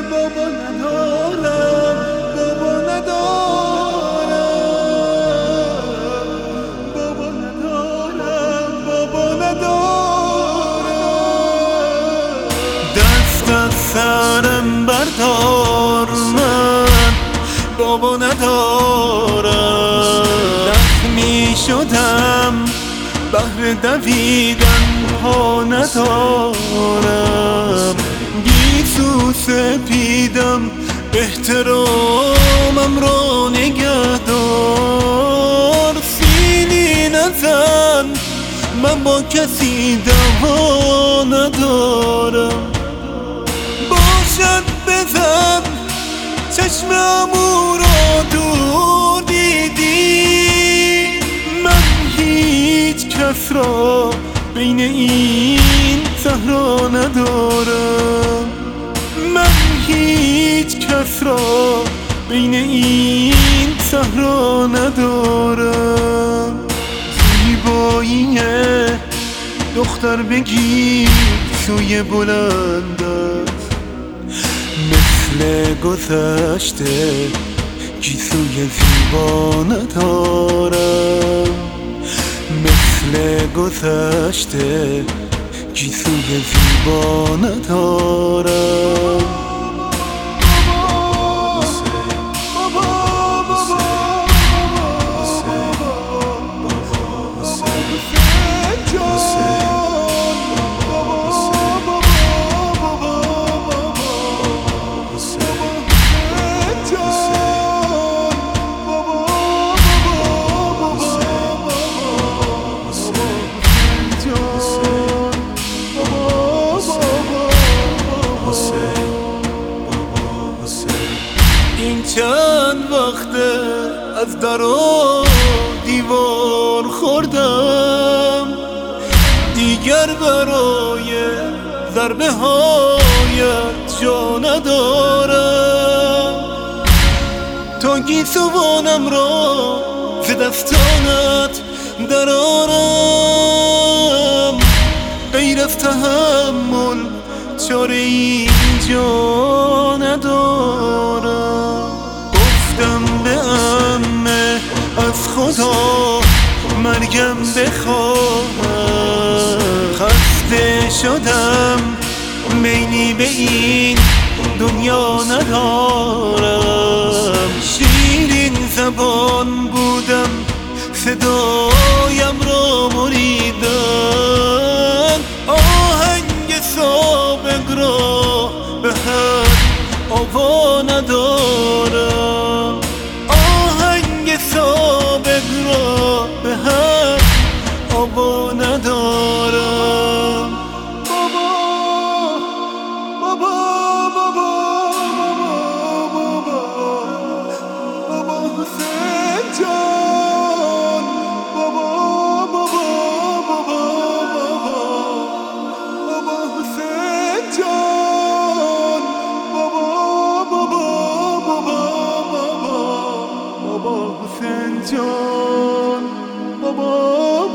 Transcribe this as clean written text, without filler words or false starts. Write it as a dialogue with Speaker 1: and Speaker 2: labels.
Speaker 1: بابا ندارم، بابا ندارم، بابا ندارم، بابا ندارم. دست از سرم بردار، من بابا ندارم. زخمی شدم بهر دویدن، پا ندارم. گیسو سپیدم، احترامم را نگهدار. سیلی نزن، من با کسی دوا ندارم. باشد بزن، چشممو را دور دیدی. من هیچ کس را بین این صحرا ندارم. من هیچ کس را بین این صحرا ندارم. زیبایی دختر بگیر سوی بلند است، مثل گذشته گیسوی زیبا ندارم. مثل گذشته گیسوی زیبا ندارم. این چند وقته از در و دیوار خوردم، دیگر برای ضربه هایت جا ندارم. تا گیسوانم را ز دستانت درآرم، غیر از تحمل چاره اینجا ندارم. گفتم به عمه از خدا مرگم بخواهم. خسته شدم، میلی به این دنیا ندارم. شیرین زبان بودم، صدایم را بریدن. آهنگ سابق را به حد آوا ندارم. آهنگ سابق را به حد آوا ندارم. بابا بابا بابا بابا بابا حسین جان، بابا بابا بابا بابا حسین جان، بابا بابا بابا بابا حسین جان، بابا